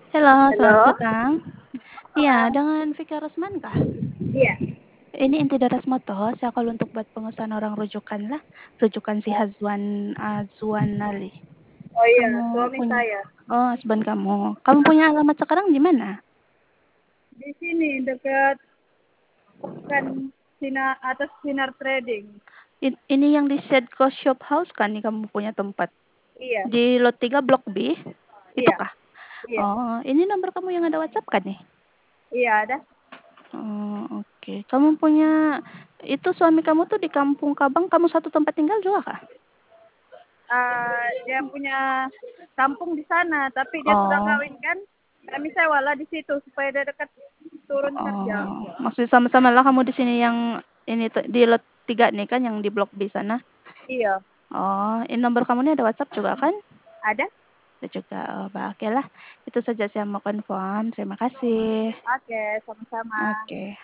Halo, selamat Halo? petang. Iya, dengan Vika Rosman kah? Iya. Ini inti daras moto, saya kalau untuk buat pengusahaan orang rujukan lah, rujukan si Hazwan Azwan Ali. Oh iya, Kamu suami punya, saya. oh husband kamu. Kamu punya alamat sekarang di mana? Di sini dekat kan atas Sinar Trading. Ini yang di Sedco Shop House kan nih kamu punya tempat? Iya, Di lot 3 Blok B? Itu iya, kah? iya. Oh, ini nomor kamu yang ada WhatsApp kan nih? Iya ada. Oh, oke. Kamu punya, itu suami kamu tuh di Kampung Kabang, kamu satu tempat tinggal juga kah? Dia punya kampung di sana, tapi dia sudah Oh, kawin kan. Kami sewalah di situ supaya dia dekat turun kerja. maksudnya sama-sama lah kamu di sini yang ini di lot 3 nih kan yang di Blok B sana. Iya, Oh, ini nomor kamu ini ada WhatsApp juga kan? ada. Ada juga. Oh, oke lah. Itu saja saya mau confirm. Terima kasih. Oke, sama-sama. Oke.